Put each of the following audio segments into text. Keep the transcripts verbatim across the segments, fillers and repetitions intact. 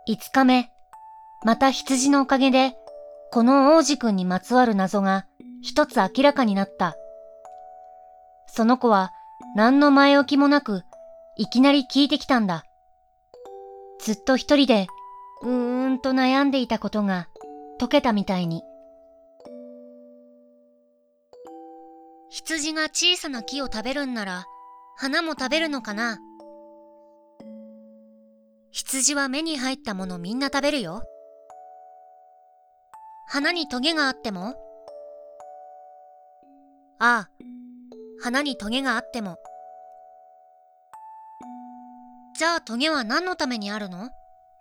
いつかめ、また羊のおかげで、この王子くんにまつわる謎が一つ明らかになった。その子は何の前置きもなく、いきなり聞いてきたんだ。ずっと一人で、うーんと悩んでいたことが解けたみたいに。羊が小さな木を食べるんなら、花も食べるのかな？羊は目に入ったものみんな食べるよ。花にトゲがあっても？ああ、花にトゲがあっても。じゃあトゲは何のためにあるの？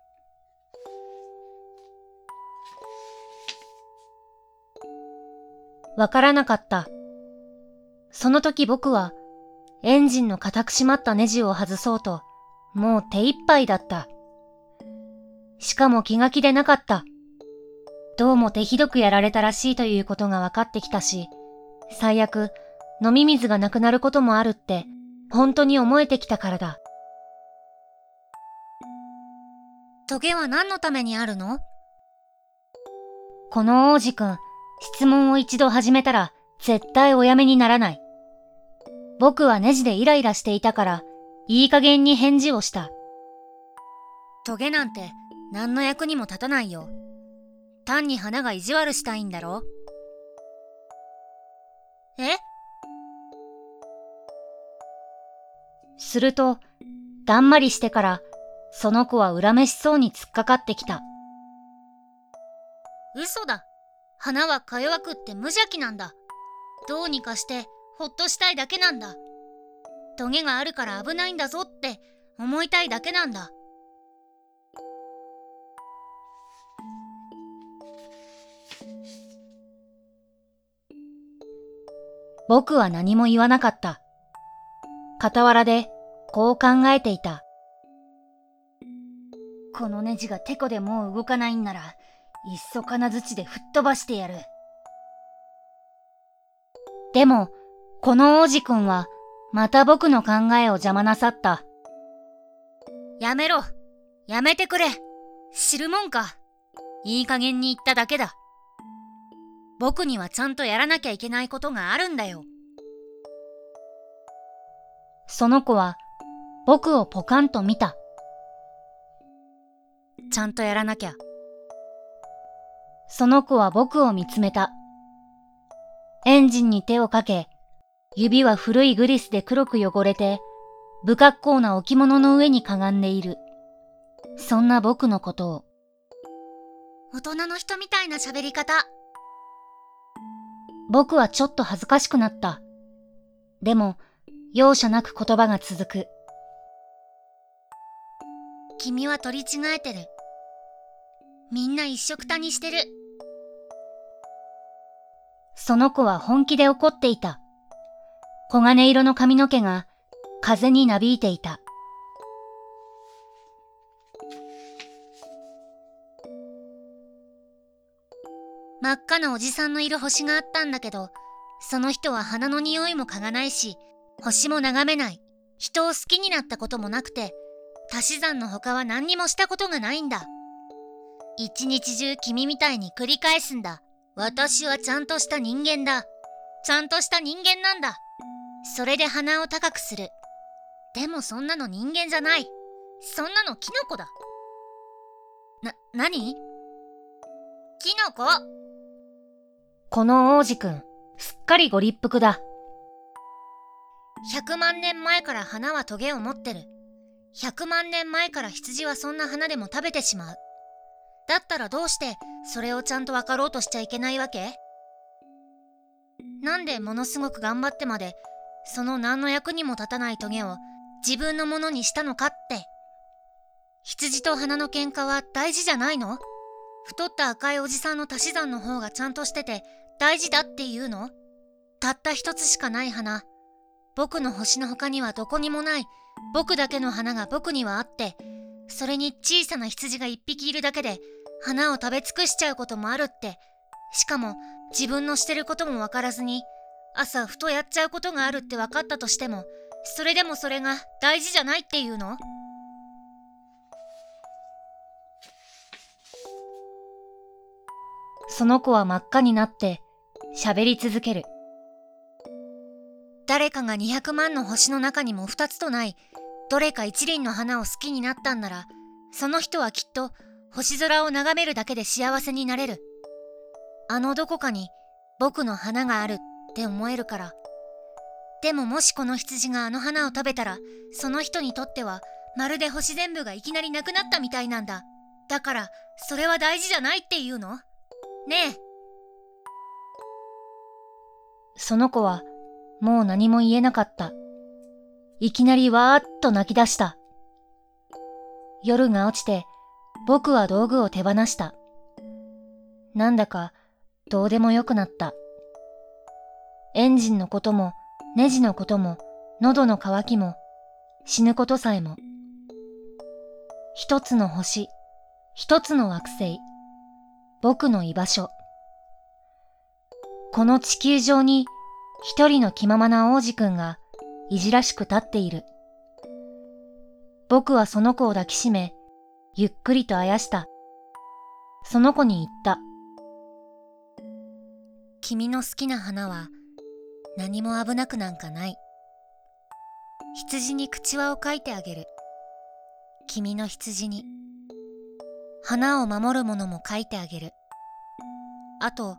わからなかった。その時僕はエンジンの固く締まったネジを外そうと、もう手一杯だった。しかも気が気でなかった。どうも手ひどくやられたらしいということが分かってきたし、最悪飲み水がなくなることもあるって本当に思えてきたからだ。トゲは何のためにあるの？この王子くん、質問を一度始めたら絶対おやめにならない。僕はネジでイライラしていたから、いい加減に返事をした。トゲなんて何の役にも立たないよ。単に花が意地悪したいんだろ？え？すると、だんまりしてから、その子は恨めしそうに突っかかってきた。嘘だ。花はか弱くって無邪気なんだ。どうにかしてほっとしたいだけなんだ。トゲがあるから危ないんだぞって思いたいだけなんだ。僕は何も言わなかった。傍らでこう考えていた。このネジがテコでもう動かないんなら、いっそ金槌で吹っ飛ばしてやる。でも、この王子くんは、また僕の考えを邪魔なさった。やめろ。やめてくれ。知るもんか。いい加減に言っただけだ。僕にはちゃんとやらなきゃいけないことがあるんだよ。その子は、僕をポカンと見た。ちゃんとやらなきゃ。その子は僕を見つめた。エンジンに手をかけ、指は古いグリスで黒く汚れて、不格好な置物の上にかがんでいる。そんな僕のことを。大人の人みたいな喋り方。僕はちょっと恥ずかしくなった。でも、容赦なく言葉が続く。君は取り違えてる。みんな一緒くたにしてる。その子は本気で怒っていた。黄金色の髪の毛が風になびいていた。真っ赤なおじさんのいる星があったんだけど、その人は花の匂いも嗅がないし、星も眺めない。人を好きになったこともなくて、足し算の他は何にもしたことがないんだ。一日中君みたいに繰り返すんだ。私はちゃんとした人間だ。ちゃんとした人間なんだ。それで鼻を高くする。でもそんなの人間じゃない。そんなのキノコだ。な、何？キノコ？この王子くん、すっかりご立腹だ。ひゃくまんねんまえから花はトゲを持ってる。ひゃくまんねんまえから羊はそんな花でも食べてしまう。だったらどうしてそれをちゃんと分かろうとしちゃいけないわけ？なんでものすごく頑張ってまでその何の役にも立たないトゲを自分のものにしたのかって。羊と花の喧嘩は大事じゃないの？太った赤いおじさんの足し算の方がちゃんとしてて大事だっていうの？たった一つしかない花。僕の星の他にはどこにもない僕だけの花が僕にはあって、それに小さな羊が一匹いるだけで花を食べ尽くしちゃうこともあるって。しかも自分のしてることも分からずに朝ふとやっちゃうことがあるって分かったとしても、それでもそれが大事じゃないっていうの？ その子は真っ赤になって喋り続ける。誰かがにひゃくまんの星の中にもふたつとないどれか一輪の花を好きになったんなら、その人はきっと星空を眺めるだけで幸せになれる。あのどこかに僕の花があるって思えるから。でももしこの羊があの花を食べたら、その人にとってはまるで星全部がいきなりなくなったみたいなんだ。だからそれは大事じゃないっていうの？ねえ。その子はもう何も言えなかった。いきなりわーっと泣き出した。夜が落ちて僕は道具を手放した。なんだかどうでもよくなった。エンジンのこともネジのことも喉の渇きも死ぬことさえも。一つの星、一つの惑星、僕の居場所。この地球上に一人の気ままな王子くんがいじらしく立っている。僕はその子を抱きしめ、ゆっくりとあやした。その子に言った。君の好きな花は何も危なくなんかない。羊に口輪をかいてあげる。君の羊に。花を守るものも書いてあげる。あと、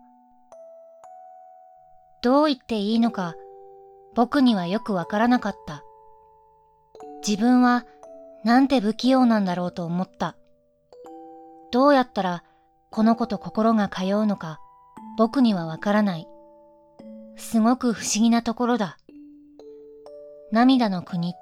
どう言っていいのか僕にはよくわからなかった。自分はなんて不器用なんだろうと思った。どうやったらこの子と心が通うのか僕にはわからない。すごく不思議なところだ。涙の国っ